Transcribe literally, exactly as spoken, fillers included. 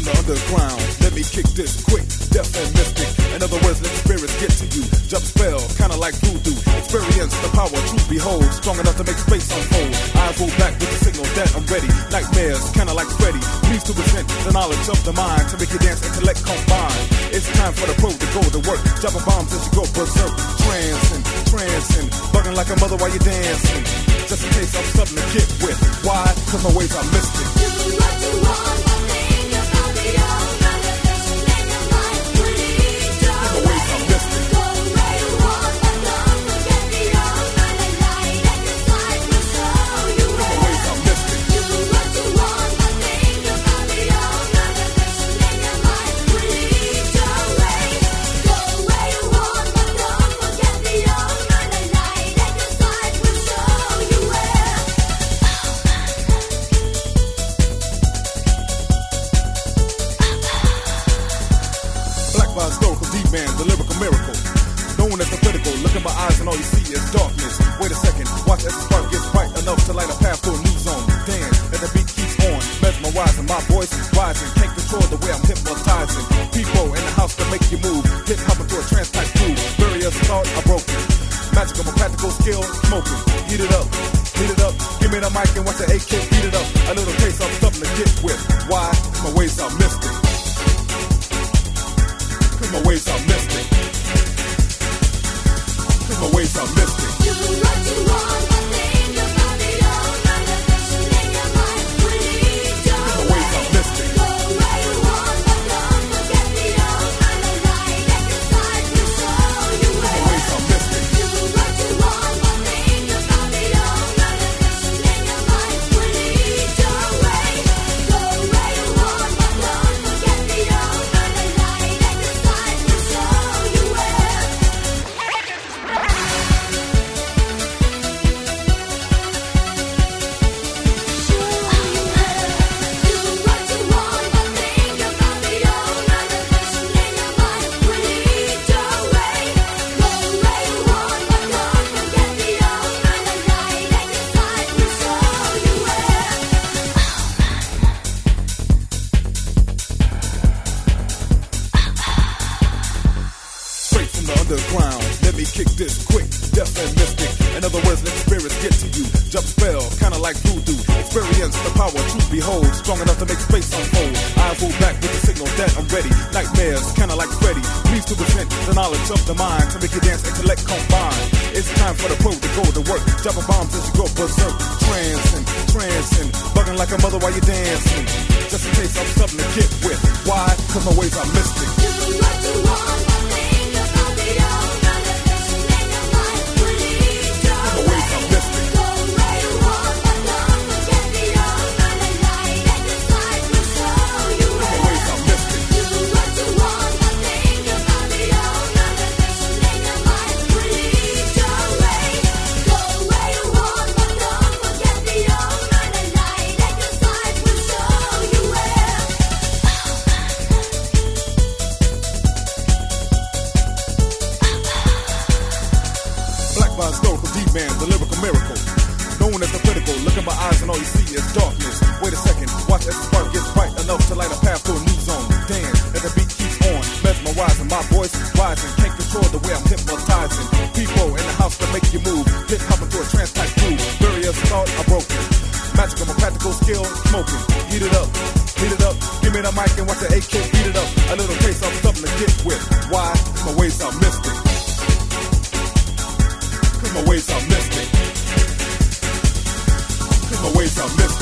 the underground. Let me kick this quick, deaf and mystic. In other words, let spirits get to you. Jump spell, kinda like voodoo. Experience the power, truth behold. Strong enough to make space unfold. Eyes roll back with the signal that I'm ready. Nightmares, kinda like Freddy. Please to present the knowledge of the mind to make your dance intellect combine. It's time for the pro to go to work. Dropping bombs as you go berserk. Trancing, trancing, bugging like a mother while you're dancing. Just in case I'm something to get with. Why? Cause my ways are mystic. Do what you want, but think about the old manifestation in your mind. Please don't My ways are mystic. go where you want, but don't forget the old man and light at the side will show you My where. ways are mystic. Do what you want, but think about the old manifestation in your mind. Please don't wait. Go where you want, but don't forget the old man and light at the side will show you where. Black by historical D-man, the lyrical miracle. Known as the critical, look in my eyes and all you see is darkness. Wait a second, watch as the spark gets bright enough to light a path to a new zone. Dance as the beat keeps on, mesmerizing, my voice is rising. Can't control the way I'm hypnotizing. People in the house that make you move, hip hop into a trance type groove. Barriers thought are broken. Magical, my practical skill, smoking. Heat it up, heat it up. Give me the mic and watch the A K beat it up. A little taste of something to get with. Why? My ways are mystic. Cause my ways are mystic. Cause my ways are mystic. Do what you want, but think about the old manifestation in your mind. Please Cause my don't ways are mystic. go where you want, but don't forget the old man and light at the side will show you Cause my where. ways are mystic. Do what you want, but think about the old manifestation in your mind. Please don't wait. Go where you want, but don't forget the old man and light at the side will show you where. Straight from the underground, let me kick this quick, deaf and mystic. In other words, let spirits get to you. Jump spell, kinda like voodoo. Experience the power, truth behold. Strong enough to make space unfold. Eyes roll back with the signal that I'm ready. Nightmares, kinda like Freddy. Please to present the knowledge of the mind to make your dance intellect combine. It's time for the pro to go to work. Dropping bombs as you go berserk. Trancing, trancing, bugging like a mother while you're dancing. Just in case I'm something to get with. Why? Cause my ways are mystic. Do what you want, but think about the old manifestation in your mind. Please My don't ways are mystic. go where you want, but don't forget the old man and light at the side will show you My where. ways are mystic. Do what you want, but think about the old manifestation in your mind. Please don't wait. Go where you want, but don't forget the old man and light at the side will show you where. Black by historical D-man, the lyrical miracle. Known as the critical, look in my eyes and all you see is darkness. Wait a second, watch as the spark gets bright enough to light a path to a new zone. Dance as the beat keeps on, mesmerizing, my voice is rising. Can't control the way I'm hypnotizing. People in the house that make you move, hip hop into a trance type groove. Barriers thought are broken. Magical, my practical skill, smoking. Heat it up, heat it up. Give me the mic and watch the A K beat it up. A little taste of something to get with. Why? My ways are mystic. Cause my ways are mystic. Cause my ways are mystic.